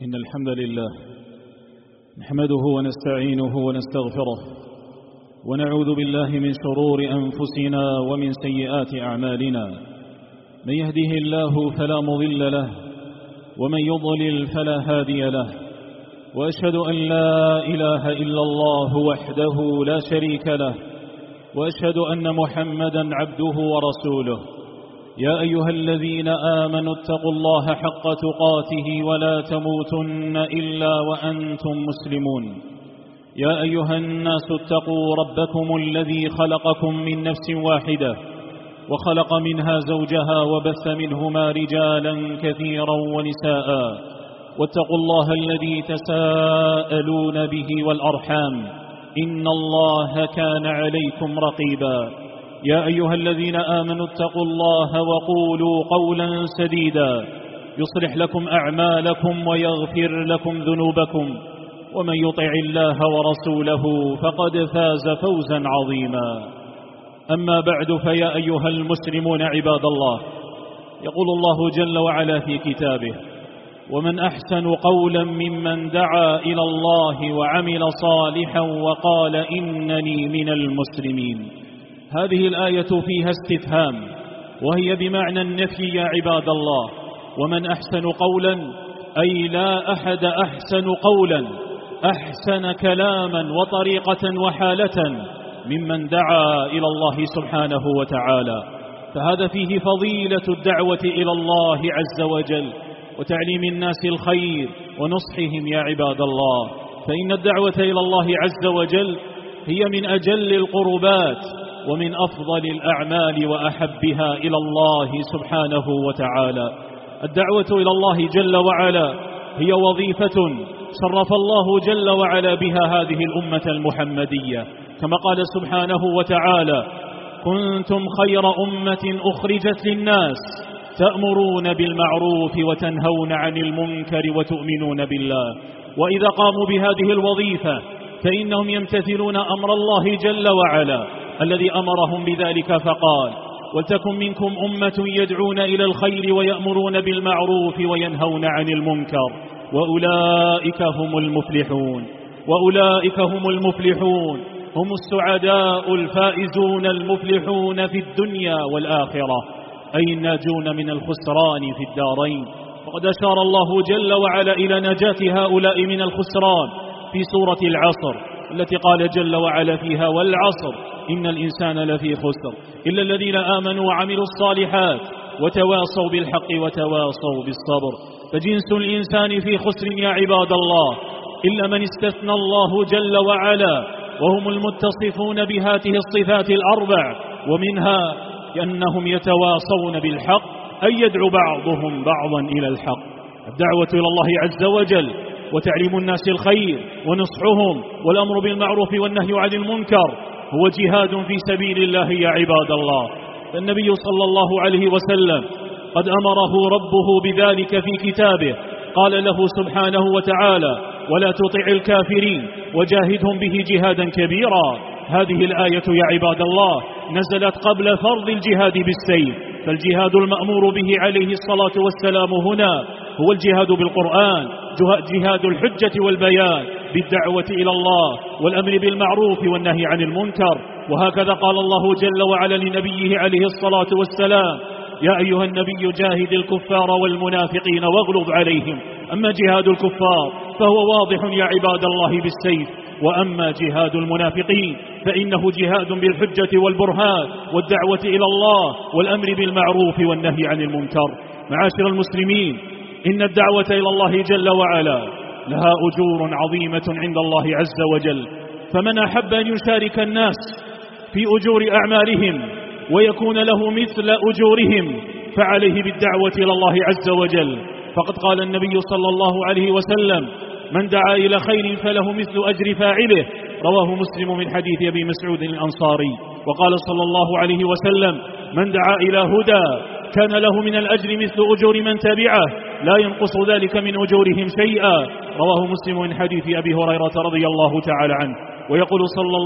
إن الحمد لله نحمده ونستعينه ونستغفره ونعوذ بالله من شرور أنفسنا ومن سيئات أعمالنا. من يهده الله فلا مضل له ومن يضلل فلا هادي له، وأشهد أن لا إله إلا الله وحده لا شريك له، وأشهد أن محمدا عبده ورسوله. يا أيها الذين آمنوا اتقوا الله حق تقاته ولا تموتن إلا وأنتم مسلمون. يا أيها الناس اتقوا ربكم الذي خلقكم من نفس واحدة وخلق منها زوجها وبث منهما رجالا كثيرا ونساء، واتقوا الله الذي تساءلون به والأرحام إن الله كان عليكم رقيبا. يا أيها الذين آمنوا اتقوا الله وقولوا قولا سديدا يصلح لكم أعمالكم ويغفر لكم ذنوبكم، ومن يطع الله ورسوله فقد فاز فوزا عظيما. أما بعد، فيا أيها المسلمون عباد الله، يقول الله جل وعلا في كتابه: ومن أحسن قولا ممن دعا إلى الله وعمل صالحا وقال إنني من المسلمين. هذه الآية فيها استفهام، وهي بمعنى النفي يا عباد الله. ومن أحسن قولا أي لا أحد أحسن قولا، أحسن كلاما وطريقة وحالة ممن دعا إلى الله سبحانه وتعالى. فهذا فيه فضيلة الدعوة إلى الله عز وجل وتعليم الناس الخير ونصحهم يا عباد الله. فإن الدعوة إلى الله عز وجل هي من أجل القربات ومن أفضل الأعمال وأحبها إلى الله سبحانه وتعالى. الدعوة إلى الله جل وعلا هي وظيفة شرف الله جل وعلا بها هذه الأمة المحمدية، كما قال سبحانه وتعالى: كنتم خير أمة أخرجت للناس تأمرون بالمعروف وتنهون عن المنكر وتؤمنون بالله. وإذا قاموا بهذه الوظيفة فإنهم يمتثلون أمر الله جل وعلا الذي أمرهم بذلك، فقال: ولتكن منكم أمة يدعون إلى الخير ويأمرون بالمعروف وينهون عن المنكر وأولئك هم المفلحون. وأولئك هم المفلحون، هم السعداء الفائزون المفلحون في الدنيا والآخرة، أي الناجون من الخسران في الدارين. وقد أشار الله جل وعلا إلى نجاة هؤلاء من الخسران في سورة العصر التي قال جل وعلا فيها: والعصر إن الإنسان لفي خسر إلا الذين آمنوا وعملوا الصالحات وتواصوا بالحق وتواصوا بالصبر. فجنس الإنسان في خسر يا عباد الله، إلا من استثنى الله جل وعلا، وهم المتصفون بهذه الصفات الأربع، ومنها أنهم يتواصون بالحق، أي يدعو بعضهم بعضا إلى الحق. الدعوة إلى الله عز وجل وتعليم الناس الخير ونصحهم والأمر بالمعروف والنهي عن المنكر هو جهاد في سبيل الله يا عباد الله. فالنبي صلى الله عليه وسلم قد أمره ربه بذلك في كتابه، قال له سبحانه وتعالى: ولا تطع الكافرين وجاهدهم به جهادا كبيرا. هذه الآية يا عباد الله نزلت قبل فرض الجهاد بالسيف، فالجهاد المأمور به عليه الصلاة والسلام هنا هو الجهاد بالقرآن، جهاد الحجة والبيان بالدعوة إلى الله والأمر بالمعروف والنهي عن المنكر. وهكذا قال الله جل وعلا لنبيه عليه الصلاة والسلام: يا أيها النبي جاهد الكفار والمنافقين واغلظ عليهم. أما جهاد الكفار فهو واضح يا عباد الله بالسيف، وأما جهاد المنافقين فإنه جهاد بالحجة والبرهان والدعوة إلى الله والأمر بالمعروف والنهي عن المنكر. معاشر المسلمين، إن الدعوة إلى الله جل وعلا لها أجور عظيمة عند الله عز وجل، فمن أحب أن يشارك الناس في أجور أعمالهم ويكون له مثل أجورهم فعليه بالدعوة إلى الله عز وجل. فقد قال النبي صلى الله عليه وسلم: من دعا إلى خير فله مثل أجر فاعله. رواه مسلم من حديث أبي مسعود الأنصاري. وقال صلى الله عليه وسلم: من دعا إلى هدى كان له من الأجر مثل أجور من تبعه لا ينقص ذلك من أجورهم شيئا. رواه مسلم من حديث أبي هريرة رضي الله تعالى عنه. ويقول صلى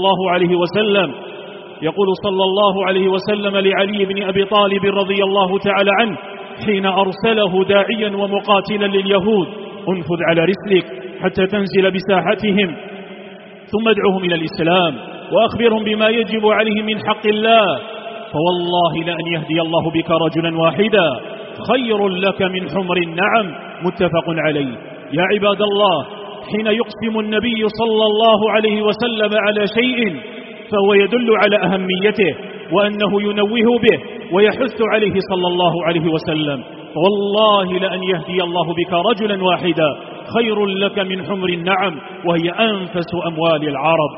الله عليه وسلم لعلي بن أبي طالب رضي الله تعالى عنه حين أرسله داعيا ومقاتلا لليهود: انفذ على رسلك حتى تنزل بساحتهم، ثم ادعوهم إلى الإسلام وأخبرهم بما يجب عليهم من حق الله، فوالله لأن يهدي الله بك رجلا واحدا خير لك من حمر النعم. متفق عليه. يا عباد الله، حين يقسم النبي صلى الله عليه وسلم على شيء فهو يدل على أهميته وأنه ينوه به ويحث عليه صلى الله عليه وسلم. والله لأن يهدي الله بك رجلا واحدا خير لك من حمر النعم، وهي أنفس أموال العرب.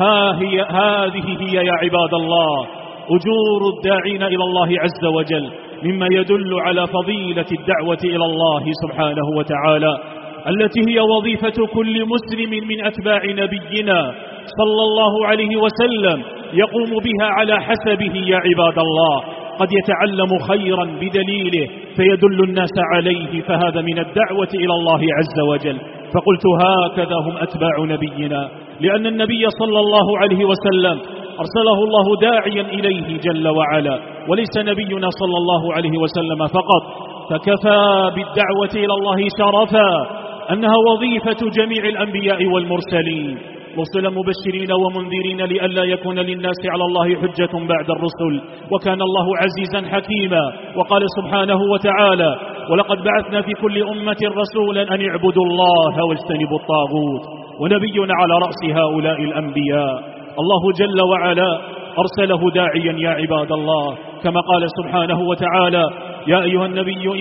هذه هي يا عباد الله أجور الداعين إلى الله عز وجل، مما يدل على فضيلة الدعوة إلى الله سبحانه وتعالى، التي هي وظيفة كل مسلم من أتباع نبينا صلى الله عليه وسلم يقوم بها على حسبه يا عباد الله. قد يتعلم خيرا بدليله فيدل الناس عليه، فهذا من الدعوة إلى الله عز وجل. فقلت هكذا هم أتباع نبينا، لأن النبي صلى الله عليه وسلم أرسله الله داعيا إليه جل وعلا، وليس نبينا صلى الله عليه وسلم فقط. فكفى بالدعوة إلى الله شرفا أنها وظيفة جميع الأنبياء والمرسلين، رسلا مبشرين ومنذرين لئلا يكون للناس على الله حجة بعد الرسل، وكان الله عزيزا حكيما. وقال سبحانه وتعالى: ولقد بعثنا في كل أمة رسولا أن اعبدوا الله واجتنبوا الطاغوت، ونبينا على رأس هؤلاء الأنبياء. الله جل وعلا أرسله داعيا يا عباد الله، كما قال سبحانه وتعالى: يا أيها النبي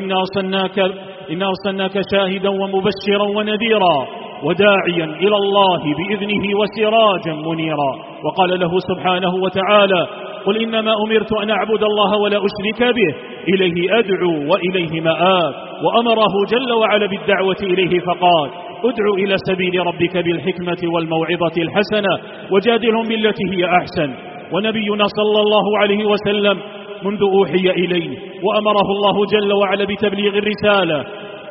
إنا أرسلناك شاهدا ومبشرا ونذيرا وداعيا إلى الله بإذنه وسراجا منيرا. وقال له سبحانه وتعالى: قل إنما أمرت أن أعبد الله ولا أشرك به إليه أدعو وإليه مآب. وأمره جل وعلا بالدعوة إليه فقال: ادع إلى سبيل ربك بالحكمة والموعظة الحسنة وجادلهم بالتي هي أحسن. ونبينا صلى الله عليه وسلم منذ أوحي إليه وأمره الله جل وعلا بتبليغ الرسالة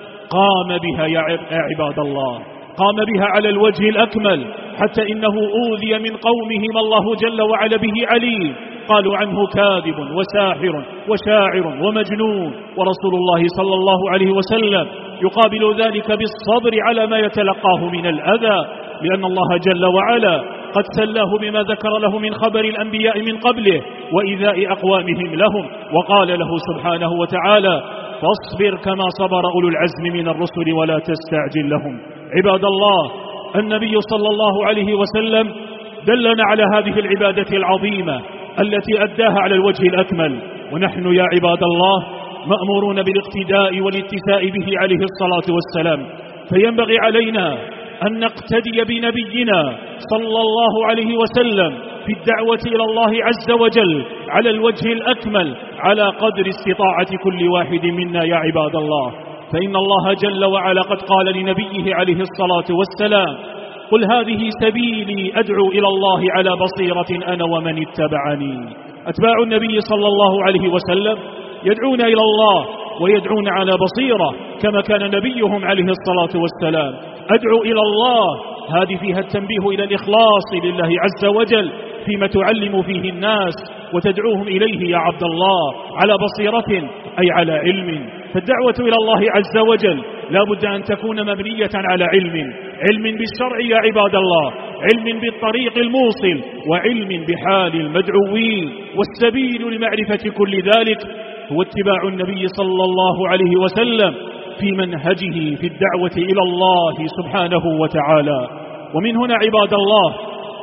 قام بها يا عباد الله، قام بها على الوجه الأكمل، حتى إنه أوذي من قومه ما الله جل وعلا به عليم. قالوا عنه كاذب وساحر وشاعر ومجنون، ورسول الله صلى الله عليه وسلم يقابل ذلك بالصبر على ما يتلقاه من الأذى، لأن الله جل وعلا قد سلاه بما ذكر له من خبر الأنبياء من قبله وإيذاء أقوامهم لهم. وقال له سبحانه وتعالى: فاصبر كما صبر أولو العزم من الرسل ولا تستعجل لهم. عباد الله، النبي صلى الله عليه وسلم دلنا على هذه العبادة العظيمة التي أداها على الوجه الأكمل، ونحن يا عباد الله مأمورون بالاقتداء والاتساء به عليه الصلاة والسلام. فينبغي علينا أن نقتدي بنبينا صلى الله عليه وسلم في الدعوة إلى الله عز وجل على الوجه الأكمل على قدر استطاعة كل واحد منا يا عباد الله. فإن الله جل وعلا قد قال لنبيه عليه الصلاة والسلام: قل هذه سبيلي أدعو إلى الله على بصيرة أنا ومن اتبعني. أتباع النبي صلى الله عليه وسلم يدعون إلى الله ويدعون على بصيرة كما كان نبيهم عليه الصلاة والسلام. أدعو إلى الله، هذه فيها التنبيه إلى الإخلاص لله عز وجل فيما تعلم فيه الناس وتدعوهم إليه يا عبد الله على بصيرة أي على علم. فالدعوة إلى الله عز وجل لا بد أن تكون مبنية على علم بالشرع يا عباد الله، علم بالطريق الموصل، وعلم بحال المدعوين. والسبيل لمعرفة كل ذلك هو اتباع النبي صلى الله عليه وسلم في منهجه في الدعوة إلى الله سبحانه وتعالى. ومن هنا عباد الله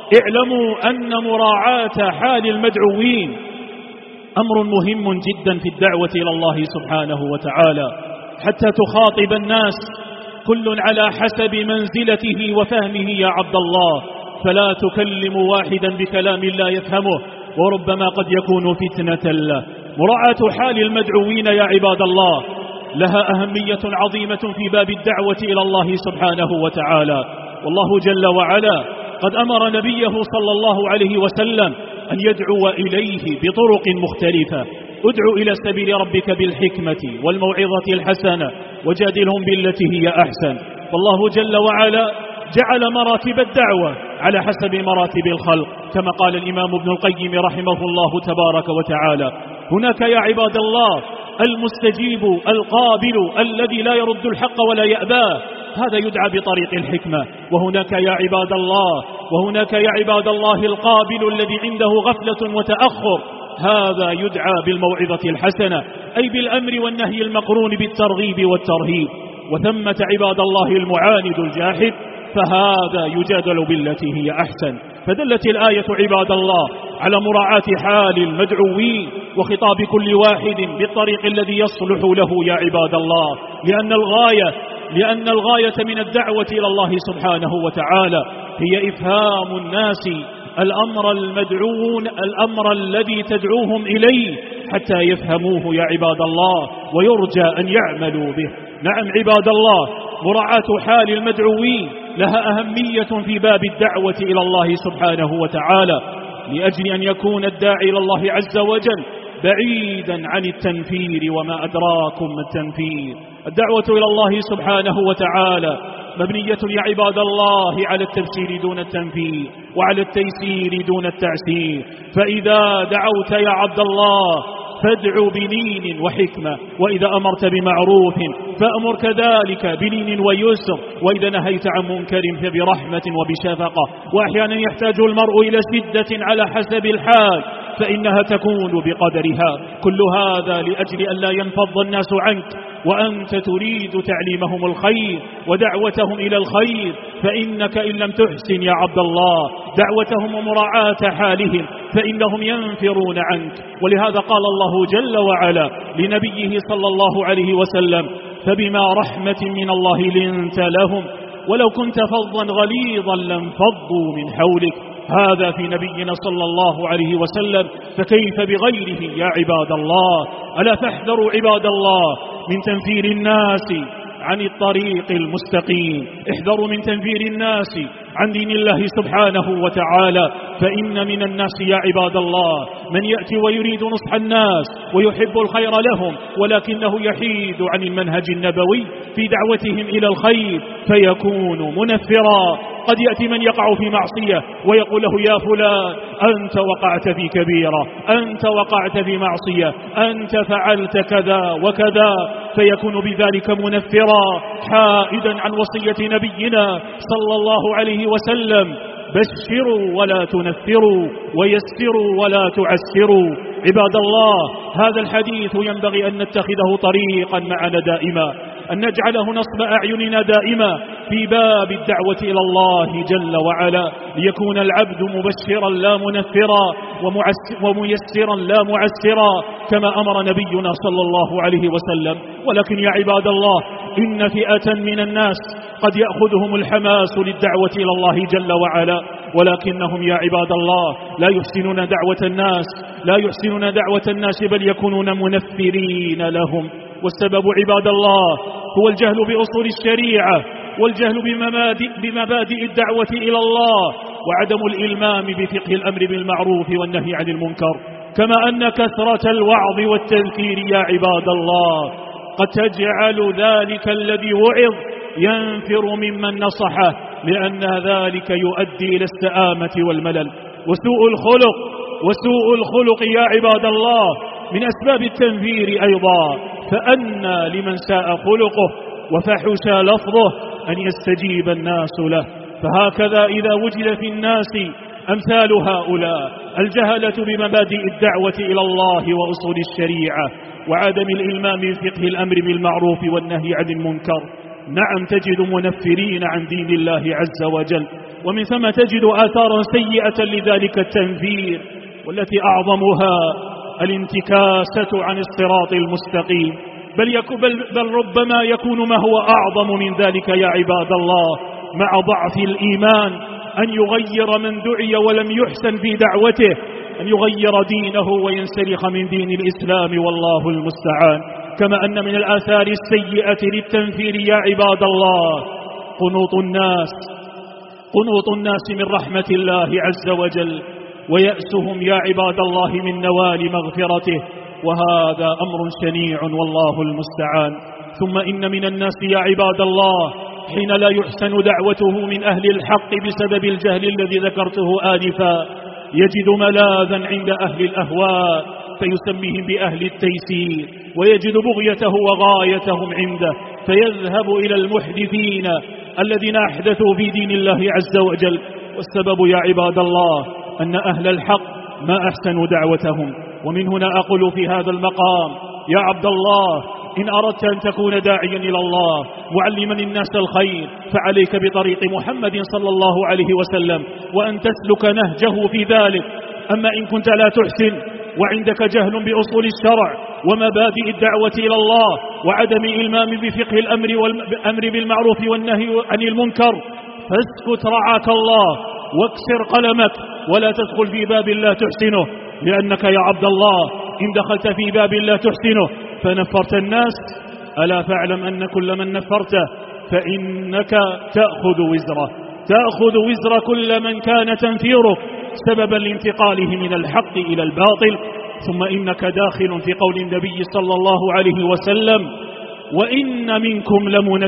اعلموا أن مراعاة حال المدعوين أمر مهم جدا في الدعوة إلى الله سبحانه وتعالى، حتى تخاطب الناس كل على حسب منزلته وفهمه يا عبد الله، فلا تكلم واحدا بكلام لا يفهمه وربما قد يكون فتنة له. مراعاة حال المدعوين يا عباد الله لها أهمية عظيمة في باب الدعوة إلى الله سبحانه وتعالى. والله جل وعلا قد أمر نبيه صلى الله عليه وسلم أن يدعو إليه بطرق مختلفة: ادعو إلى سبيل ربك بالحكمة والموعظة الحسنة وجادلهم بالتي هي أحسن. والله جل وعلا جعل مراتب الدعوة على حسب مراتب الخلق، كما قال الإمام ابن القيم رحمه الله تبارك وتعالى: هناك يا عباد الله المستجيب القابل الذي لا يرد الحق ولا يأباه، هذا يدعى بطريق الحكمة. وهناك يا عباد الله القابل الذي عنده غفلة وتأخر، هذا يدعى بالموعظة الحسنة، أي بالأمر والنهي المقرون بالترغيب والترهيب. وثمة عباد الله المعاند الجاحد، فهذا يجادل بالتي هي أحسن. فدلت الآية عباد الله على مراعاة حال المدعوين وخطاب كل واحد بالطريق الذي يصلح له يا عباد الله، لأن الغاية من الدعوة إلى الله سبحانه وتعالى هي إفهام الناس الأمر الذي تدعوهم إليه حتى يفهموه يا عباد الله، ويرجى أن يعملوا به. نعم عباد الله، مراعاة حال المدعوين لها أهمية في باب الدعوة إلى الله سبحانه وتعالى، لأجل أن يكون الداعي إلى الله عز وجل بعيدا عن التنفير. وما أدراكم ما التنفير؟ الدعوة إلى الله سبحانه وتعالى مبنية يا عباد الله على التبشير دون التنفير، وعلى التيسير دون التعسير. فإذا دعوت يا عبد الله فادع بلين وحكمة، وإذا أمرت بمعروف فأمر كذلك بلين ويسر، وإذا نهيت عن منكر فبرحمة وبشفقة. وأحيانا يحتاج المرء إلى شدة على حسب الحال، فإنها تكون بقدرها. كل هذا لأجل أن لا ينفض الناس عنك، وأنت تريد تعليمهم الخير ودعوتهم إلى الخير. فإنك إن لم تحسن يا عبد الله دعوتهم ومراعاة حالهم فإنهم ينفرون عنك. ولهذا قال الله جل وعلا لنبيه صلى الله عليه وسلم: فبما رحمة من الله لنت لهم ولو كنت فظا غليظا لانفضوا من حولك. هذا في نبينا صلى الله عليه وسلم، فكيف بغيره يا عباد الله؟ ألا تحذروا عباد الله من تنفير الناس عن الطريق المستقيم، احذروا من تنفير الناس عن دين الله سبحانه وتعالى. فإن من الناس يا عباد الله من يأتي ويريد نصح الناس ويحب الخير لهم، ولكنه يحيد عن المنهج النبوي في دعوتهم إلى الخير فيكون منفرا. قد يأتي من يقع في معصية ويقول له: يا فلان أنت وقعت في كبيرة، أنت وقعت في معصية، أنت فعلت كذا وكذا، فيكون بذلك منفرا حائدا عن وصية نبينا صلى الله عليه وسلم: بشروا ولا تنفروا، ويسروا ولا تعسروا. عباد الله، هذا الحديث ينبغي أن نتخذه طريقا معنا دائما، أن نجعله نصب أعيننا دائما في باب الدعوة إلى الله جل وعلا، ليكون العبد مبشرا لا منفرا، وميسرا لا معسرا، كما أمر نبينا صلى الله عليه وسلم. ولكن يا عباد الله، إن فئة من الناس قد يأخذهم الحماس للدعوة إلى الله جل وعلا، ولكنهم يا عباد الله لا يحسنون دعوة الناس بل يكونون منفرين لهم. والسبب عباد الله هو الجهل بأصول الشريعة، والجهل بمبادئ الدعوة إلى الله، وعدم الإلمام بفقه الأمر بالمعروف والنهي عن المنكر. كما أن كثرة الوعظ والتذكير يا عباد الله قد تجعل ذلك الذي وعظ ينفر ممن نصحه، لأن ذلك يؤدي إلى السآمة والملل. وسوء الخلق يا عباد الله من أسباب التنفير أيضا. فأنى لمن ساء خلقه وفحش لفظه أن يستجيب الناس له. فهكذا إذا وجد في الناس أمثال هؤلاء الجهلة بمبادئ الدعوة إلى الله وأصول الشريعة، وعدم الإلمام بفقه الأمر بالمعروف والنهي عن المنكر، نعم تجد منفرين عن دين الله عز وجل. ومن ثم تجد آثارا سيئة لذلك التنفير، والتي أعظمها الانتكاسة عن الصراط المستقيم. بل ربما يكون ما هو أعظم من ذلك يا عباد الله مع ضعف الإيمان أن يغير من دعي ولم يحسن في دعوته، أن يغير دينه وينسلخ من دين الإسلام، والله المستعان. كما أن من الآثار السيئة للتنفير يا عباد الله قنوط الناس من رحمة الله عز وجل، ويأسهم يا عباد الله من نوال مغفرته، وهذا أمر شنيع والله المستعان. ثم إن من الناس يا عباد الله حين لا يحسن دعوته من أهل الحق بسبب الجهل الذي ذكرته آنفا، يجد ملاذا عند أهل الأهواء فيسميهم بأهل التيسير، ويجد بغيته وغايتهم عنده، فيذهب إلى المحدثين الذين أحدثوا في دين الله عز وجل. والسبب يا عباد الله أن أهل الحق ما أحسنوا دعوتهم. ومن هنا أقول في هذا المقام يا عبد الله، إن أردت أن تكون داعيا إلى الله معلما الناس الخير فعليك بطريق محمد صلى الله عليه وسلم، وأن تسلك نهجه في ذلك. أما إن كنت لا تحسن وعندك جهل بأصول الشرع ومبادئ الدعوة إلى الله وعدم إلمام بفقه الأمر بالمعروف والنهي عن المنكر، فاسكت رعاك الله واكسر قلمك، ولا تدخل في باب لا تحسنه، لأنك يا عبد الله إن دخلت في باب لا تحسنه فنفرت الناس، ألا فاعلم أن كل من نفرته فإنك تأخذ وزر كل من كان تنفيرك سببا لانتقاله من الحق إلى الباطل. ثم إنك داخل في قول النبي صلى الله عليه وسلم: وإن منكم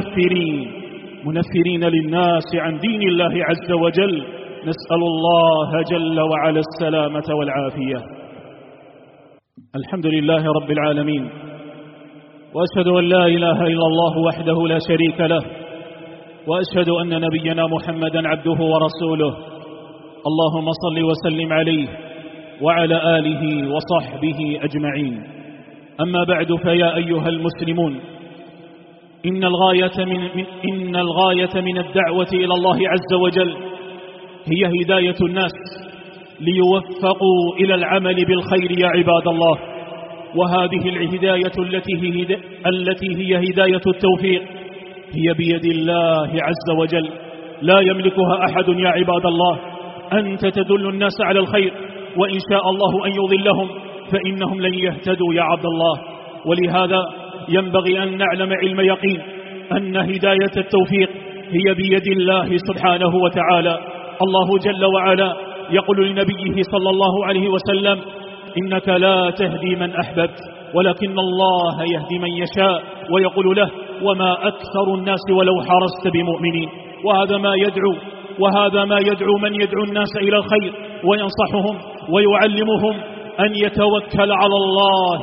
منفرين للناس عن دين الله عز وجل. نسأل الله جل وعلا السلامة والعافية. الحمد لله رب العالمين، وأشهد أن لا إله إلا الله وحده لا شريك له، وأشهد أن نبينا محمدا عبده ورسوله. اللهم صل وسلم عليه وعلى آله وصحبه أجمعين. أما بعد، فيا أيها المسلمون، إن الغاية من الدعوة إلى الله عز وجل هي هداية الناس ليوفقوا إلى العمل بالخير يا عباد الله. وهذه الهداية التي هي هداية التوفيق هي بيد الله عز وجل، لا يملكها أحد يا عباد الله. أنت تدل الناس على الخير، وإن شاء الله أن يضلهم فإنهم لن يهتدوا يا عبد الله. ولهذا ينبغي أن نعلم علم يقين أن هداية التوفيق هي بيد الله سبحانه وتعالى. الله جل وعلا يقول لنبيه صلى الله عليه وسلم: إنك لا تهدي من أحببت ولكن الله يهدي من يشاء. ويقول له: وما أكثر الناس ولو حرصت بمؤمنين. وهذا ما يدعو من يدعو الناس إلى الخير وينصحهم ويعلمهم أن يتوكل على الله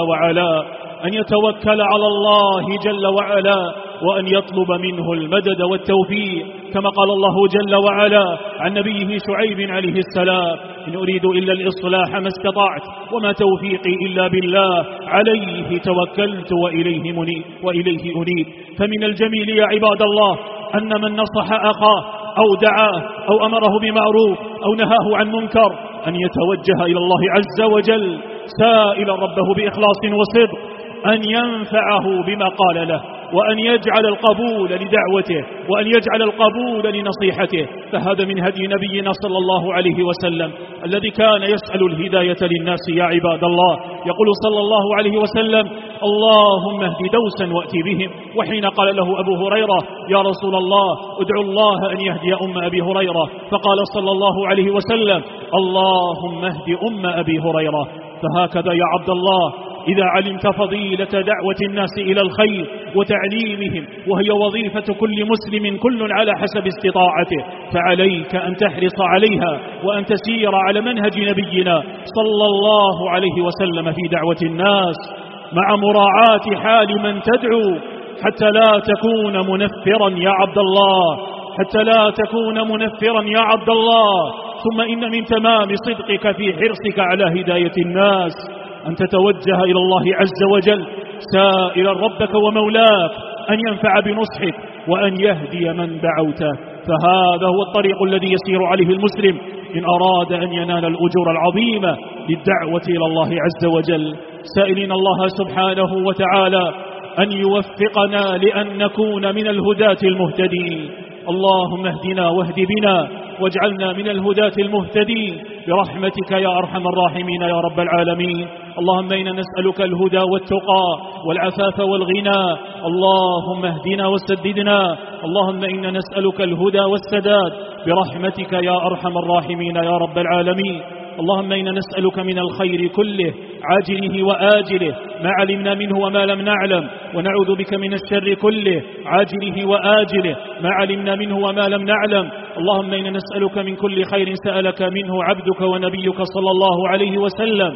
جل وعلا، وأن يطلب منه المدد والتوفيق، كما قال الله جل وعلا عن نبيه شعيب عليه السلام: إن أريد إلا الإصلاح ما استطعت وما توفيقي إلا بالله عليه توكلت وإليه أنيب. فمن الجميل يا عباد الله أن من نصح أخاه أو دعاه أو أمره بمعروف أو نهاه عن منكر أن يتوجه إلى الله عز وجل سائلا ربه بإخلاص وصدق أن ينفعه بما قال له، وأن يجعل القبول لدعوته، وأن يجعل القبول لنصيحته. فهذا من هدي نبينا صلى الله عليه وسلم الذي كان يسأل الهداية للناس يا عباد الله. يقول صلى الله عليه وسلم: اللهم اهد دوسا وأتي بهم. وحين قال له أبو هريرة: يا رسول الله ادعو الله أن يهدي أم أبي هريرة، فقال صلى الله عليه وسلم: اللهم اهد أم أبي هريرة. فهكذا يا عبد الله إذا علمت فضيلة دعوة الناس إلى الخير وتعليمهم، وهي وظيفة كل مسلم كل على حسب استطاعته، فعليك أن تحرص عليها وأن تسير على منهج نبينا صلى الله عليه وسلم في دعوة الناس، مع مراعاة حال من تدعو، حتى لا تكون منفرا يا عبد الله. ثم إن من تمام صدقك في حرصك على هداية الناس أن تتوجه إلى الله عز وجل سائلا ربك ومولاك أن ينفع بنصحك وأن يهدي من دعوته. فهذا هو الطريق الذي يسير عليه المسلم إن أراد أن ينال الأجور العظيمة للدعوة إلى الله عز وجل، سائلين الله سبحانه وتعالى أن يوفقنا لأن نكون من الهداة المهتدين. اللهم اهدنا واهد بنا واجعلنا من الهداة المهتدين برحمتك يا أرحم الراحمين يا رب العالمين. اللهم إنا نسألك الهدى والتقى والعفاف والغنى. اللهم اهدنا وسددنا. اللهم إنا نسألك الهدى والسداد برحمتك يا أرحم الراحمين يا رب العالمين. اللهم إنا نسألك من الخير كله عاجله وآجله ما علمنا منه وما لم نعلم، ونعوذ بك من الشر كله عاجله وآجله ما علمنا منه وما لم نعلم. اللهم إنا نسألك من كل خير سألك منه عبدك ونبيك صلى الله عليه وسلم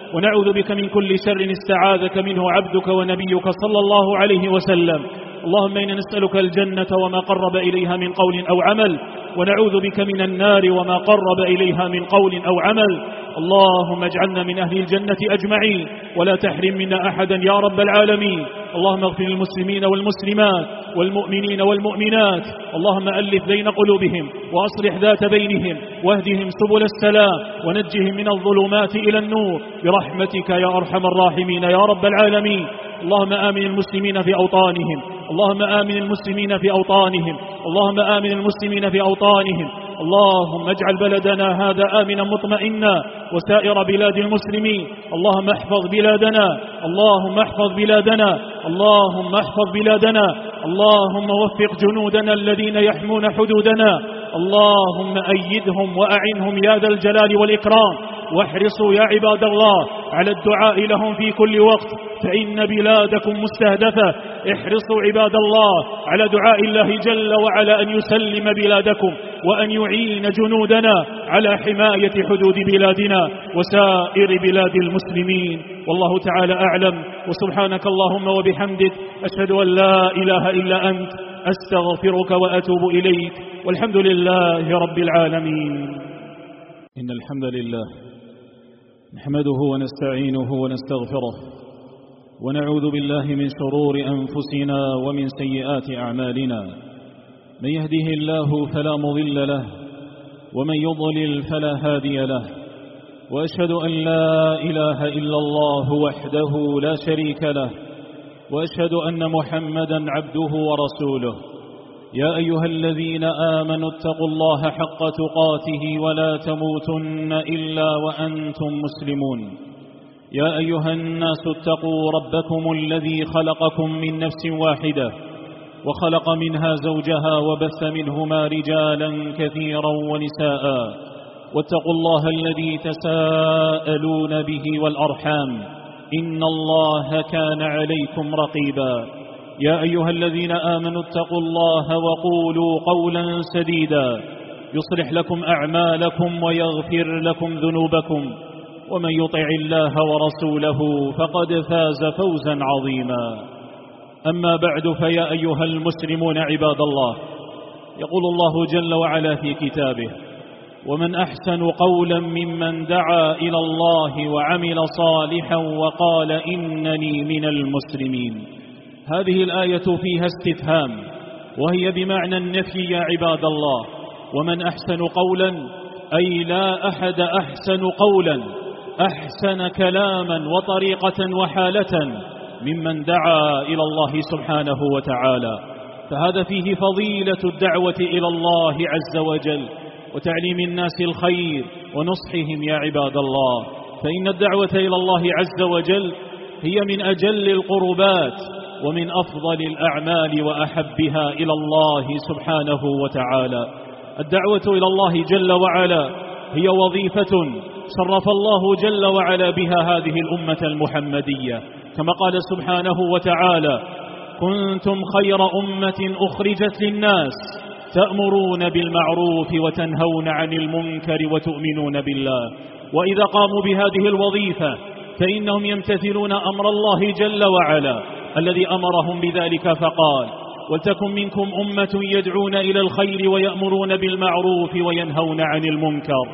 ونعوذ بك من كل شر استعاذك منه عبدك ونبيك صلى الله عليه وسلم. اللهم إنا نسألك الجنة وما قرب إليها من قول أو عمل، ونعوذ بك من النار وما قرب إليها من قول أو عمل. اللهم اجعلنا من أهل الجنة أجمعين، ولا تحرم منا أحدا يا رب العالمين. اللهم اغفر للمسلمين والمسلمات والمؤمنين والمؤمنات. اللهم ألف بين قلوبهم وأصلح ذات بينهم، واهدهم سبل السلام، ونجهم من الظلمات إلى النور برحمتك يا أرحم الراحمين يا رب العالمين. اللهم آمن المسلمين في أوطانهم، اللهم آمن المسلمين في أوطانهم، اللهم آمن المسلمين في أوطانهم. اللهم اجعل بلدنا هذا آمنا مطمئنا وسائر بلاد المسلمين. اللهم احفظ بلادنا، اللهم احفظ بلادنا، اللهم احفظ بلادنا. اللهم وفق جنودنا الذين يحمون حدودنا، اللهم أيدهم وأعنهم يا ذا الجلال والإكرام. واحرصوا يا عباد الله على الدعاء لهم في كل وقت، فإن بلادكم مستهدفة. احرصوا عباد الله على دعاء الله جل وعلا أن يسلم بلادكم، وأن يعين جنودنا على حماية حدود بلادنا وسائر بلاد المسلمين. والله تعالى أعلم، وسبحانك اللهم وبحمدك، أشهد أن لا إله إلا أنت، أستغفرك وأتوب إليك، والحمد لله رب العالمين. إن الحمد لله نحمده ونستعينه ونستغفره، ونعوذ بالله من شرور أنفسنا ومن سيئات أعمالنا. من يهده الله فلا مضل له، ومن يضلل فلا هادي له. وأشهد أن لا إله إلا الله وحده لا شريك له، وأشهد أن محمدا عبده ورسوله. يا أيها الذين آمنوا اتقوا الله حق تقاته ولا تموتن إلا وأنتم مسلمون. يا أيها الناس اتقوا ربكم الذي خلقكم من نفس واحدة، وخلق منها زوجها، وبث منهما رجالا كثيرا ونساء. واتقوا الله الذي تساءلون به والأرحام، إن الله كان عليكم رقيبا. يا أيها الذين آمنوا اتقوا الله وقولوا قولا سديدا يصلح لكم أعمالكم ويغفر لكم ذنوبكم، ومن يطع الله ورسوله فقد فاز فوزا عظيما. أما بعد، فيا أيها المسلمون عباد الله، يقول الله جل وعلا في كتابه: ومن أحسن قولا ممن دعا إلى الله وعمل صالحا وقال إنني من المسلمين. هذه الآية فيها استفهام، وهي بمعنى النفي يا عباد الله. ومن أحسن قولا، أي لا أحد أحسن قولا، أحسن كلاما وطريقة وحالة ممن دعا إلى الله سبحانه وتعالى. فهذا فيه فضيلة الدعوة إلى الله عز وجل، وتعليم الناس الخير ونصحهم يا عباد الله. فإن الدعوة إلى الله عز وجل هي من أجل القربات، ومن أفضل الأعمال وأحبها إلى الله سبحانه وتعالى. الدعوة إلى الله جل وعلا هي وظيفة شرف الله جل وعلا بها هذه الأمة المحمدية، كما قال سبحانه وتعالى: كنتم خير أمة أخرجت للناس تأمرون بالمعروف وتنهون عن المنكر وتؤمنون بالله. وإذا قاموا بهذه الوظيفة فإنهم يمتثلون أمر الله جل وعلا الذي أمرهم بذلك، فقال: ولتكن منكم أمة يدعون إلى الخير ويأمرون بالمعروف وينهون عن المنكر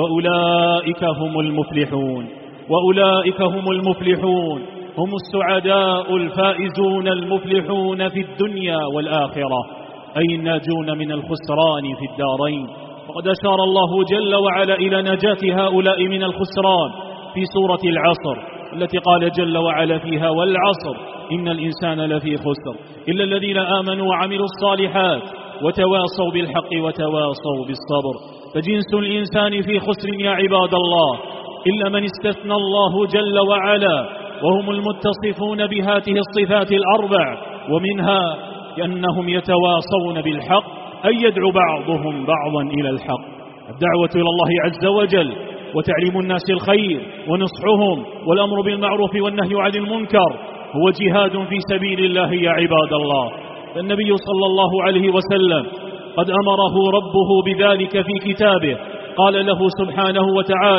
وأولئك هم المفلحون. وأولئك هم المفلحون، هم السعداء الفائزون المفلحون في الدنيا والآخرة، أي الناجون من الخسران في الدارين. وقد أشار الله جل وعلا إلى نجاة هؤلاء من الخسران في سورة العصر، التي قال جل وعلا فيها: والعصر إن الإنسان لفي خسر إلا الذين آمنوا وعملوا الصالحات وتواصوا بالحق وتواصوا بالصبر. فجنس الإنسان في خسر يا عباد الله، إلا من استثنى الله جل وعلا، وهم المتصفون بهذه الصفات الأربع، ومنها أنهم يتواصون بالحق، أي يدعو بعضهم بعضا إلى الحق. الدعوة إلى الله عز وجل وتعليم الناس الخير ونصحهم والأمر بالمعروف والنهي عن المنكر هو جهاد في سبيل الله يا عباد الله. النبي صلى الله عليه وسلم قد أمره ربه بذلك في كتابه، قال له سبحانه وتعالى: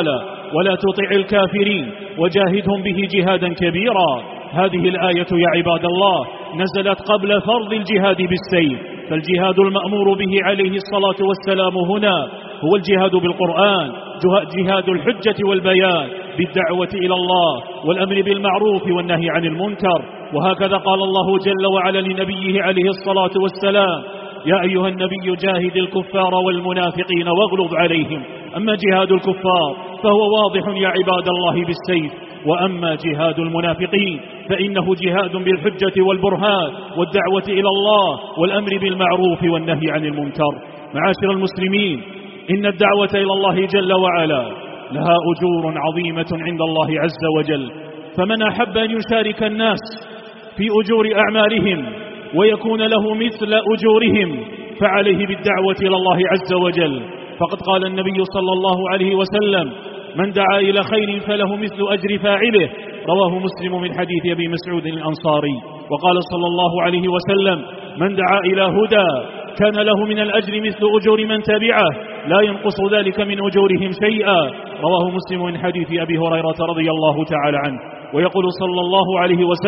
ولا تطع الكافرين وجاهدهم به جهادا كبيرا. هذه الآية يا عباد الله نزلت قبل فرض الجهاد بالسيف، فالجهاد المأمور به عليه الصلاة والسلام هنا هو الجهاد بالقرآن، جهاد الحجة والبيان بالدعوة إلى الله والأمر بالمعروف والنهي عن المنكر. وهكذا قال الله جل وعلا لنبيه عليه الصلاة والسلام: يا أيها النبي جاهد الكفار والمنافقين واغلظ عليهم. أما جهاد الكفار فهو واضح يا عباد الله بالسيف، وأما جهاد المنافقين فإنه جهاد بالحجة والبرهان والدعوة إلى الله والأمر بالمعروف والنهي عن المنكر. معاشر المسلمين، إن الدعوة إلى الله جل وعلا لها أجور عظيمة عند الله عز وجل، فمن أحب أن يشارك الناس في أجور أعمالهم ويكون له مثل أجورهم فعليه بالدعوة إلى الله عز وجل. فقد قال النبي صلى الله عليه وسلم: من دعا إلى خير فله مثل أجر فاعله. رواه مسلم من حديث أبي مسعود الأنصاري. وقال صلى الله عليه وسلم: من دعا إلى هدى كان له من الأجر مثل أجور من تبعه لا ينقص ذلك من أجورهم شيئا. رواه مسلم من حديث أبي هريرة رضي الله تعالى عنه. ويقول صلى الله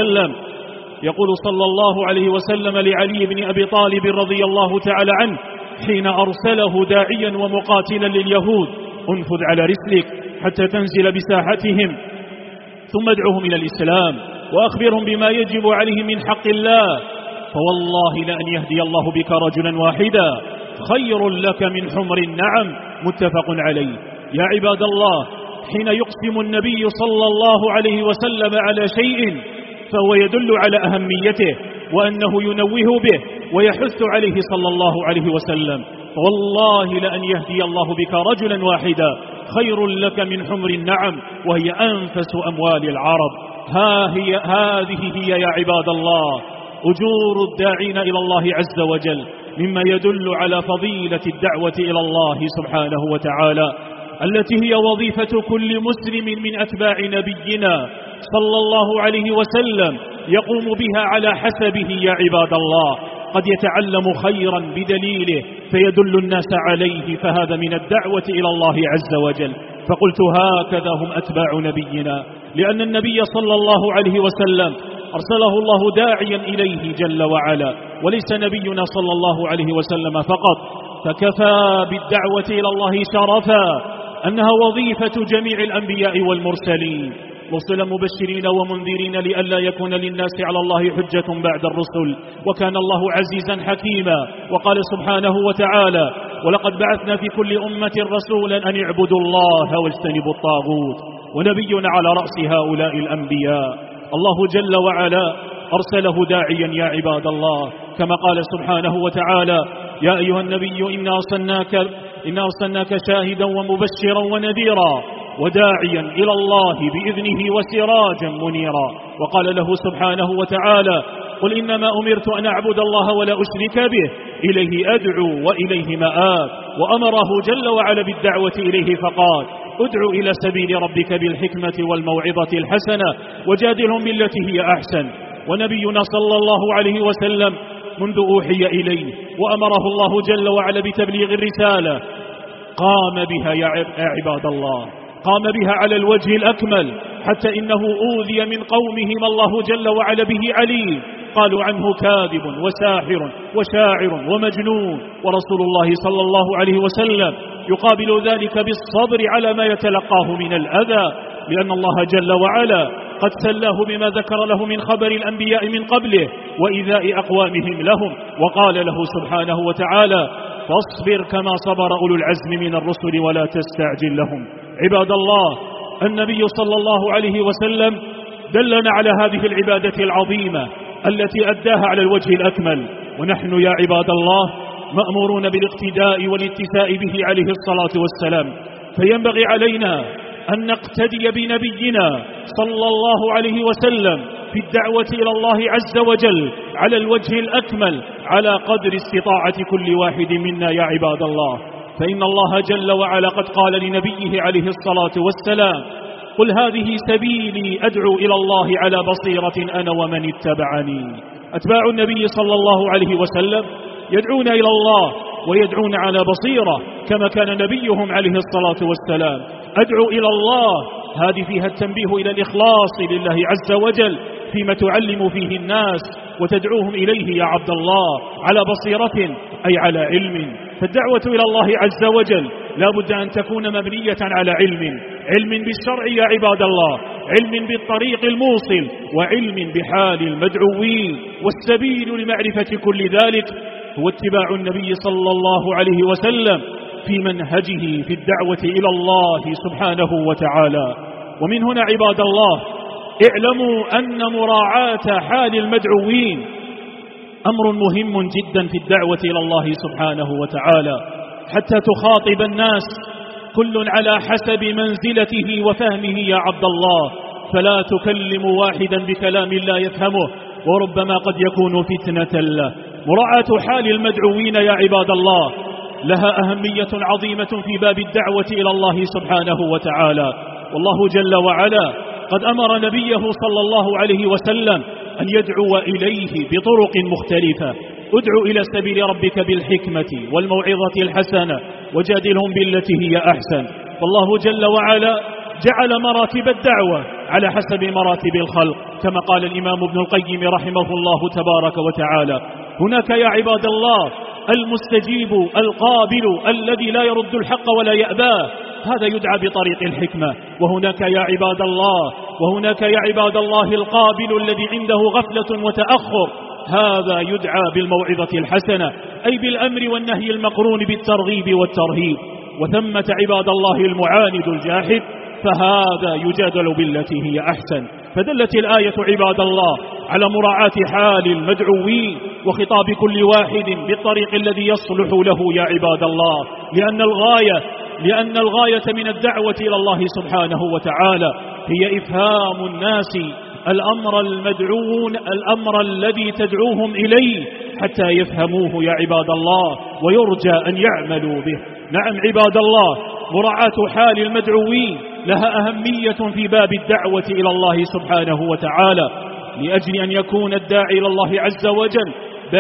عليه وسلم لعلي بن أبي طالب رضي الله تعالى عنه حين أرسله داعيا ومقاتلا لليهود: انفذ على رسلك حتى تنزل بساحتهم ثم ادعوهم إلى الإسلام وأخبرهم بما يجب عليهم من حق الله، فوالله لأن يهدي الله بك رجلا واحدا خير لك من حمر النعم. متفق عليه. يا عباد الله، حين يقسم النبي صلى الله عليه وسلم على شيء فهو يدل على أهميته وأنه ينوه به ويحث عليه صلى الله عليه وسلم. والله لأن يهدي الله بك رجلا واحدا خير لك من حمر النعم، وهي أنفس أموال العرب. هذه هي يا عباد الله أجور الداعين إلى الله عز وجل، مما يدل على فضيلة الدعوة إلى الله سبحانه وتعالى، التي هي وظيفة كل مسلم من أتباع نبينا صلى الله عليه وسلم يقوم بها على حسبه يا عباد الله. قد يتعلم خيرا بدليله فيدل الناس عليه، فهذا من الدعوة إلى الله عز وجل. فقلت هكذا هم أتباع نبينا، لأن النبي صلى الله عليه وسلم أرسله الله داعيا إليه جل وعلا، وليس نبينا صلى الله عليه وسلم فقط. فكفى بالدعوة إلى الله شرفا أنها وظيفة جميع الأنبياء والمرسلين، رسلا مبشرين ومنذرين لئلا يكون للناس على الله حجة بعد الرسل، وكان الله عزيزا حكيما. وقال سبحانه وتعالى: ولقد بعثنا في كل أمة رسولا أن اعبدوا الله واجتنبوا الطاغوت. ونبينا على رأس هؤلاء الأنبياء الله جل وعلا أرسله داعيا يا عباد الله، كما قال سبحانه وتعالى: يا أيها النبي إنا أرسلناك شاهدا ومبشرا ونذيرا وداعيا إلى الله بإذنه وسراجا منيرا. وقال له سبحانه وتعالى: قل إنما أمرت أن أعبد الله ولا أشرك به إليه أدعو وإليه مآب. وأمره جل وعلا بالدعوة إليه فقال: ادعو إلى سبيل ربك بالحكمة والموعظة الحسنة وجادلهم بالتي هي أحسن. ونبينا صلى الله عليه وسلم منذ أوحي إليه وأمره الله جل وعلا بتبليغ الرسالة قام بها يا عباد الله، قام بها على الوجه الأكمل، حتى إنه أوذي من قومه ما الله جل وعلا به عليم، قالوا عنه كاذب وساحر وشاعر ومجنون. ورسول الله صلى الله عليه وسلم يقابل ذلك بالصبر على ما يتلقاه من الأذى، لأن الله جل وعلا قد سلاه بما ذكر له من خبر الأنبياء من قبله وإيذاء أقوامهم لهم. وقال له سبحانه وتعالى: فاصبر كما صبر أولو العزم من الرسل ولا تستعجل لهم. عباد الله، النبي صلى الله عليه وسلم دلنا على هذه العبادة العظيمة التي أداها على الوجه الأكمل، ونحن يا عباد الله مأمورون بالاقتداء والاتساء به عليه الصلاة والسلام. فينبغي علينا أن نقتدي بنبينا صلى الله عليه وسلم في الدعوة إلى الله عز وجل على الوجه الأكمل على قدر استطاعة كل واحد منا يا عباد الله. فإن الله جل وعلا قد قال لنبيه عليه الصلاة والسلام: قل هذه سبيلي أدعو إلى الله على بصيرة أنا ومن اتبعني. أتباع النبي صلى الله عليه وسلم يدعون إلى الله ويدعون على بصيرة كما كان نبيهم عليه الصلاة والسلام. أدعو إلى الله، هذه فيها التنبيه إلى الإخلاص لله عز وجل فيما تعلم فيه الناس وتدعوهم إليه يا عبد الله على بصيرة أي على علم. فالدعوة إلى الله عز وجل لا بد أن تكون مبنية على علم بالشرع يا عباد الله، علم بالطريق الموصل، وعلم بحال المدعوين. والسبيل لمعرفة كل ذلك هو اتباع النبي صلى الله عليه وسلم في منهجه في الدعوة إلى الله سبحانه وتعالى. ومن هنا عباد الله اعلموا أن مراعاة حال المدعوين أمر مهم جدا في الدعوة إلى الله سبحانه وتعالى، حتى تخاطب الناس كل على حسب منزلته وفهمه يا عبد الله، فلا تكلم واحدا بكلام لا يفهمه وربما قد يكون فتنة له. مراعاة حال المدعوين يا عباد الله لها أهمية عظيمة في باب الدعوة إلى الله سبحانه وتعالى. والله جل وعلا قد أمر نبيه صلى الله عليه وسلم أن يدعو إليه بطرق مختلفة. ادعو إلى سبيل ربك بالحكمة والموعظة الحسنة وجادلهم بالتي هي أحسن. والله جل وعلا جعل مراتب الدعوة على حسب مراتب الخلق، كما قال الإمام ابن القيم رحمه الله تبارك وتعالى: هناك يا عباد الله المستجيب القابل الذي لا يرد الحق ولا يأباه، هذا يدعى بطريق الحكمة. وهناك يا عباد الله القابل الذي عنده غفلة وتأخر، هذا يدعى بالموعظة الحسنة، أي بالأمر والنهي المقرون بالترغيب والترهيب. وثمة عباد الله المعاند الجاحد، فهذا يجادل بالتي هي أحسن. فدلت الآية عباد الله على مراعاة حال المدعوين وخطاب كل واحد بالطريق الذي يصلح له يا عباد الله، لأن الغاية من الدعوة إلى الله سبحانه وتعالى هي إفهام الناس الأمر الذي تدعوهم إليه حتى يفهموه يا عباد الله، ويرجى أن يعملوا به. نعم عباد الله، مراعاة حال المدعوين لها أهمية في باب الدعوة إلى الله سبحانه وتعالى، لأجل أن يكون الداعي إلى الله عز وجل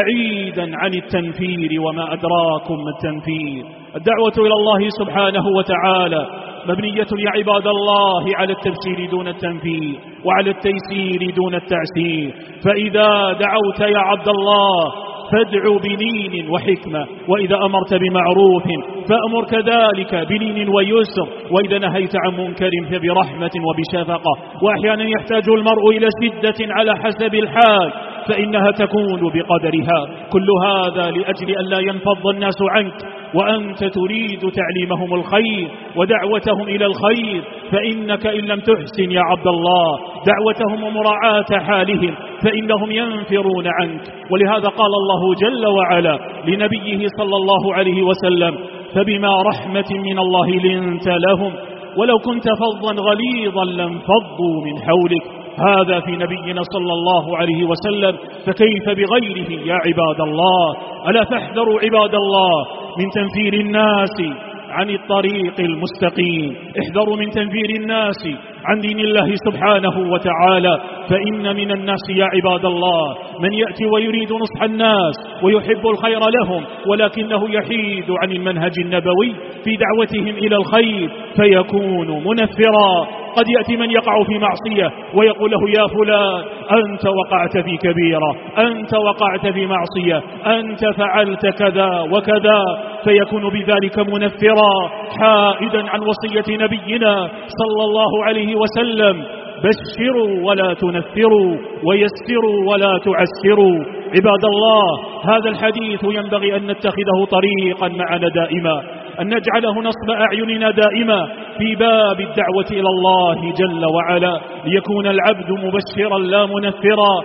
بعيدا عن التنفير. وما أدراكم ما التنفير؟ الدعوة إلى الله سبحانه وتعالى مبنية يا عباد الله على التبشير دون التنفير، وعلى التيسير دون التعسير. فإذا دعوت يا عبد الله فادعو بلين وحكمة، وإذا أمرت بمعروف فأمر كذلك بلين ويسر، وإذا نهيت عن منكر فبرحمة وبشفقة. وأحيانا يحتاج المرء إلى شدة على حسب الحال، فإنها تكون بقدرها. كل هذا لأجل أن لا ينفض الناس عنك وأنت تريد تعليمهم الخير ودعوتهم إلى الخير، فإنك إن لم تحسن يا عبد الله دعوتهم ومراعاة حالهم فإنهم ينفرون عنك. ولهذا قال الله جل وعلا لنبيه صلى الله عليه وسلم: فبما رحمة من الله لنت لهم ولو كنت فظا غليظا لانفضوا من حولك. هذا في نبينا صلى الله عليه وسلم، فكيف بغيره يا عباد الله؟ ألا فاحذروا عباد الله من تنفير الناس عن الطريق المستقيم، احذروا من تنفير الناس عن دين الله سبحانه وتعالى. فإن من الناس يا عباد الله من يأتي ويريد نصح الناس ويحب الخير لهم، ولكنه يحيد عن المنهج النبوي في دعوتهم إلى الخير فيكون منفرا. قد يأتي من يقع في معصية ويقول له: يا فلان أنت وقعت في كبيرة، أنت وقعت في معصية، أنت فعلت كذا وكذا، فيكون بذلك منفرا حائدا عن وصية نبينا صلى الله عليه وسلم: بشروا ولا تنفروا ويسروا ولا تعسروا. عباد الله، هذا الحديث ينبغي أن نتخذه طريقا معنا دائما، أن نجعله نصب أعيننا دائما في باب الدعوة إلى الله جل وعلا، ليكون العبد مبشرا لا منفرا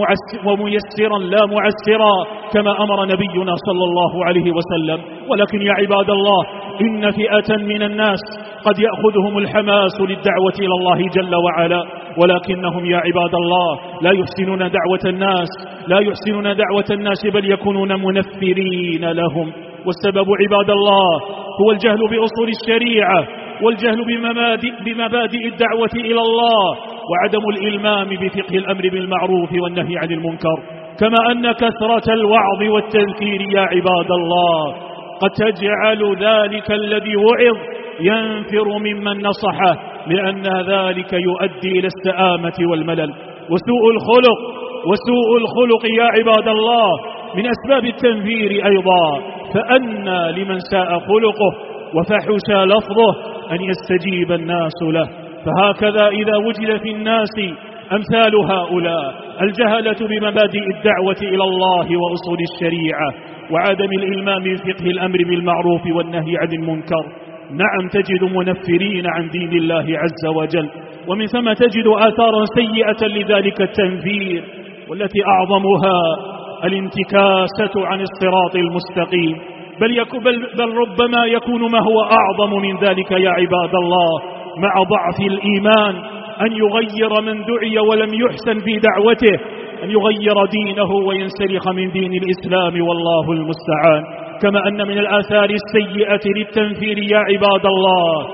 وميسرا لا معسرا كما أمر نبينا صلى الله عليه وسلم. ولكن يا عباد الله، إن فئة من الناس قد يأخذهم الحماس للدعوة إلى الله جل وعلا، ولكنهم يا عباد الله لا يحسنون دعوة الناس بل يكونون منفرين لهم. والسبب عباد الله هو الجهل بأصول الشريعة، والجهل بمبادئ الدعوة إلى الله، وعدم الإلمام بفقه الأمر بالمعروف والنهي عن المنكر، كما أن كثرة الوعظ والتذكير يا عباد الله قد تجعل ذلك الذي وعظ ينفر ممن نصحه، لأن ذلك يؤدي إلى السآمة والملل وسوء الخلق يا عباد الله من أسباب التنفير أيضا. فأنى لمن ساء خلقه وفحش لفظه أن يستجيب الناس له. فهكذا إذا وجد في الناس أمثال هؤلاء الجهلة بمبادئ الدعوة إلى الله وأصول الشريعة وعدم الإلمام بفقه الأمر بالمعروف والنهي عن المنكر، نعم تجد منفرين عن دين الله عز وجل، ومن ثم تجد آثارا سيئة لذلك التنفير، والتي أعظمها الانتكاسة عن الصراط المستقيم. بل ربما يكون ما هو أعظم من ذلك يا عباد الله مع ضعف الإيمان أن يغير من دعي ولم يحسن في دعوته، أن يغير دينه وينسلخ من دين الإسلام، والله المستعان. كما أن من الآثار السيئة للتنفير يا عباد الله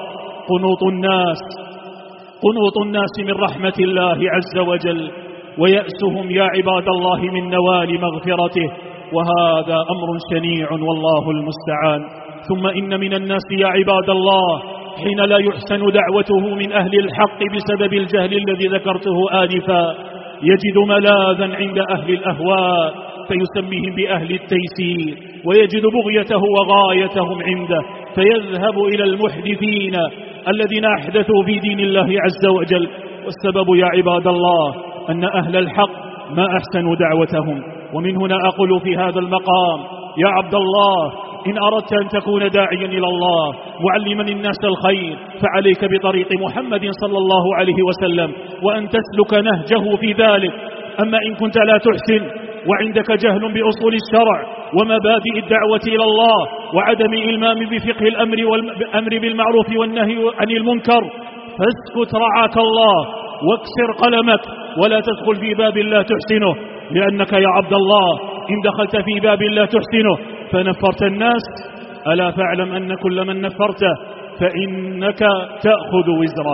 قنوط الناس من رحمة الله عز وجل، ويأسهم يا عباد الله من نوال مغفرته، وهذا أمر شنيع والله المستعان. ثم إن من الناس يا عباد الله حين لا يحسن دعوته من أهل الحق بسبب الجهل الذي ذكرته آنفا يجد ملاذا عند أهل الأهواء فيسميهم بأهل التيسير، ويجد بغيته وغايتهم عنده فيذهب إلى المحدثين الذين أحدثوا في دين الله عز وجل. والسبب يا عباد الله أن أهل الحق ما أحسنوا دعوتهم. ومن هنا أقول في هذا المقام يا عبد الله، إن أردت أن تكون داعيا إلى الله معلما الناس الخير فعليك بطريق محمد صلى الله عليه وسلم وأن تسلك نهجه في ذلك. أما إن كنت لا تحسن وعندك جهل بأصول الشرع ومبادئ الدعوة إلى الله وعدم إلمام بفقه الأمر بالمعروف والنهي عن المنكر فاسكت رعاك الله واكسر قلمك ولا تدخل في باب لا تحسنه، لأنك يا عبد الله إن دخلت في باب لا تحسنه فنفرت الناس، ألا فاعلم أن كل من نفرته فإنك تأخذ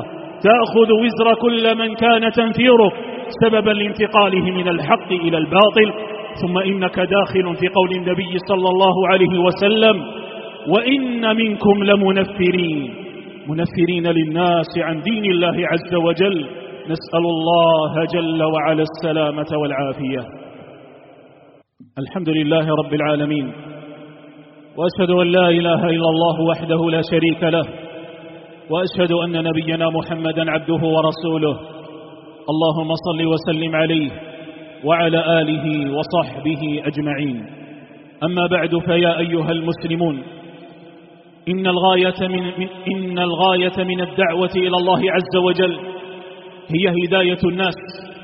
وزر كل من كان تنفيرك سببا لانتقاله من الحق إلى الباطل. ثم إنك داخل في قول النبي صلى الله عليه وسلم: وإن منكم منفرين للناس عن دين الله عز وجل. نسأل الله جل وعلا السلامة والعافية. الحمد لله رب العالمين، وأشهد أن لا إله إلا الله وحده لا شريك له، وأشهد أن نبينا محمدا عبده ورسوله. اللهم صل وسلم عليه وعلى آله وصحبه أجمعين. أما بعد، فيا أيها المسلمون، إن الغاية من الدعوة إلى الله عز وجل هي هداية الناس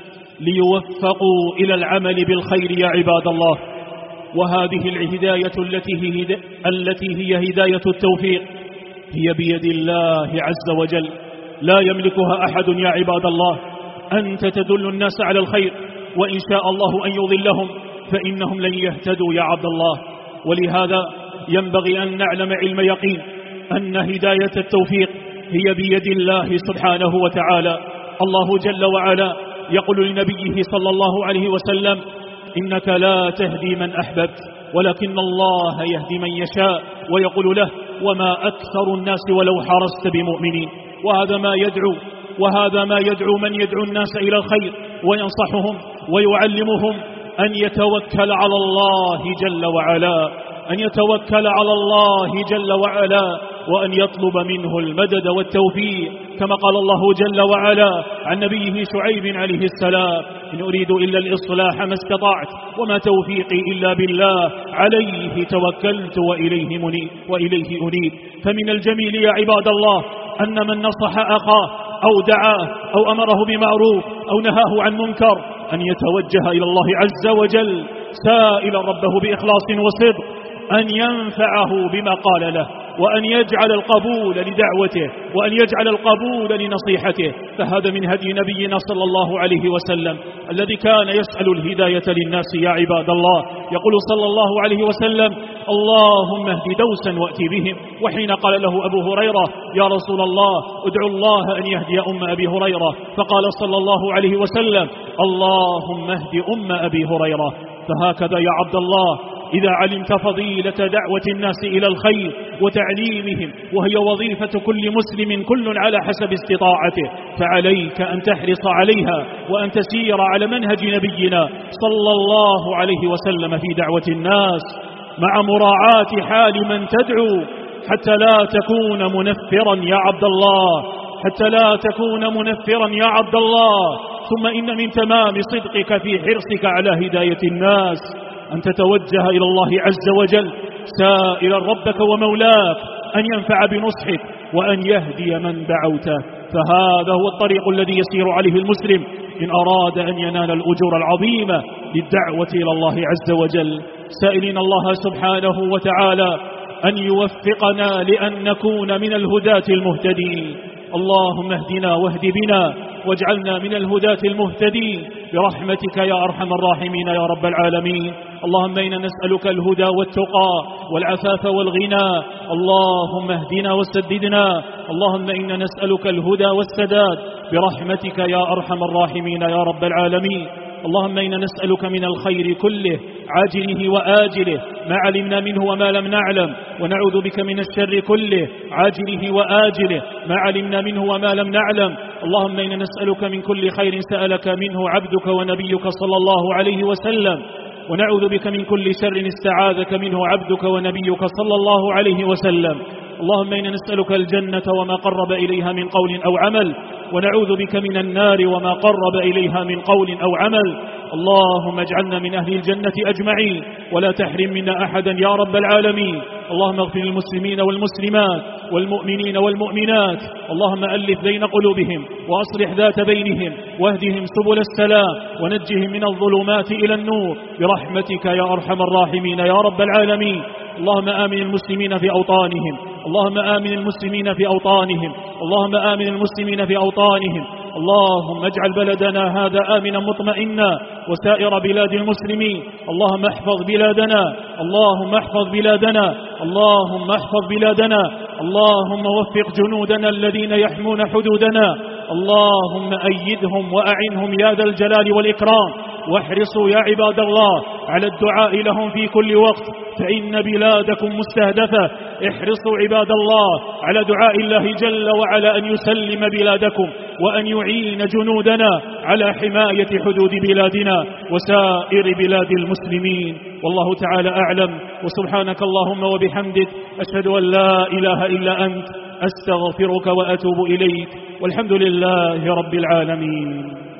ليوفقوا إلى العمل بالخير يا عباد الله. وهذه الهداية التي هي هداية التوفيق هي بيد الله عز وجل، لا يملكها أحد يا عباد الله. أنت تدل الناس على الخير، وإن شاء الله أن يضلهم فإنهم لن يهتدوا يا عبد الله. ولهذا ينبغي أن نعلم علم يقين أن هداية التوفيق هي بيد الله سبحانه وتعالى. الله جل وعلا يقول لنبيه صلى الله عليه وسلم: إنك لا تهدي من أحببت ولكن الله يهدي من يشاء. ويقول له: وما أكثر الناس ولو حرصت بمؤمنين. وهذا ما يدعو من يدعو الناس إلى الخير وينصحهم ويعلمهم أن يتوكل على الله جل وعلا، وأن يطلب منه المدد والتوفيق، كما قال الله جل وعلا عن نبيه شعيب عليه السلام: إن أريد إلا الإصلاح ما استطعت وما توفيقي إلا بالله عليه توكلت وإليه أنيب. فمن الجميل يا عباد الله أن من نصح أخاه أو دعاه أو أمره بمعروف أو نهاه عن منكر أن يتوجه إلى الله عز وجل سائلا ربه بإخلاص وصدق أن ينفعه بما قال له، وأن يجعل القبول لدعوته، وأن يجعل القبول لنصيحته. فهذا من هدي نبينا صلى الله عليه وسلم الذي كان يسأل الهداية للناس يا عباد الله. يقول صلى الله عليه وسلم: اللهم اهد دوسا وأتي بهم. وحين قال له أبو هريرة: يا رسول الله ادعو الله أن يهدي أم أبي هريرة، فقال صلى الله عليه وسلم: اللهم اهد أم أبي هريرة. فهكذا يا عبد الله إذا علمت فضيلة دعوة الناس إلى الخير وتعليمهم، وهي وظيفة كل مسلم كل على حسب استطاعته، فعليك أن تحرص عليها وأن تسير على منهج نبينا صلى الله عليه وسلم في دعوة الناس، مع مراعاة حال من تدعو، حتى لا تكون منفرا يا عبد الله، حتى لا تكون منفرا يا عبد الله. ثم إن من تمام صدقك في حرصك على هداية الناس أن تتوجه إلى الله عز وجل سائلا ربك ومولاك أن ينفع بنصحك وأن يهدي من دعوته، فهذا هو الطريق الذي يسير عليه المسلم إن أراد أن ينال الأجور العظيمة للدعوة إلى الله عز وجل، سائلين الله سبحانه وتعالى أن يوفقنا لأن نكون من الهداة المهتدين. اللهم اهدنا واهد بنا واجعلنا من الهداة المهتدين برحمتك يا أرحم الراحمين يا رب العالمين. اللهم إنا نسألك الهدى والتقى والعفاف والغنى، اللهم اهدنا وسددنا. اللهم إنا نسألك الهدى والسداد برحمتك يا أرحم الراحمين يا رب العالمين. اللهم إنا نسألك من الخير كله عاجله وآجله ما علمنا منه وما لم نعلم، ونعوذ بك من الشر كله عاجله وآجله ما علمنا منه وما لم نعلم. اللهم إنا نسألك من كل خير سألك منه عبدك ونبيك صلى الله عليه وسلم، ونعوذ بك من كل شر استعاذك منه عبدك ونبيك صلى الله عليه وسلم. اللهم إنا نسألك الجنة وما قرب إليها من قول أو عمل، ونعوذ بك من النار وما قرب إليها من قول أو عمل. اللهم اجعلنا من أهل الجنة أجمعين ولا تحرم منا أحدا يا رب العالمين. اللهم اغفر للمسلمين والمسلمات والمؤمنين والمؤمنات، اللهم ألف بين قلوبهم وأصلح ذات بينهم واهدهم سبل السلام ونجهم من الظلمات إلى النور برحمتك يا أرحم الراحمين يا رب العالمين. اللهم آمن المسلمين في أوطانهم، اللهم آمن المسلمين في أوطانهم، اللهم آمن المسلمين في أوطانهم. اللهم اجعل بلدنا هذا آمنا مطمئنا وسائر بلاد المسلمين. اللهم احفظ بلادنا، اللهم احفظ بلادنا، اللهم احفظ بلادنا. اللهم وفق جنودنا الذين يحمون حدودنا، اللهم أيدهم وأعنهم يا ذا الجلال والإكرام. واحرصوا يا عباد الله على الدعاء لهم في كل وقت، فإن بلادكم مستهدفة. احرصوا عباد الله على دعاء الله جل وعلا أن يسلم بلادكم وأن يعين جنودنا على حماية حدود بلادنا وسائر بلاد المسلمين. والله تعالى أعلم، وسبحانك اللهم وبحمدك أشهد أن لا إله إلا أنت، أستغفرك وأتوب إليك، والحمد لله رب العالمين.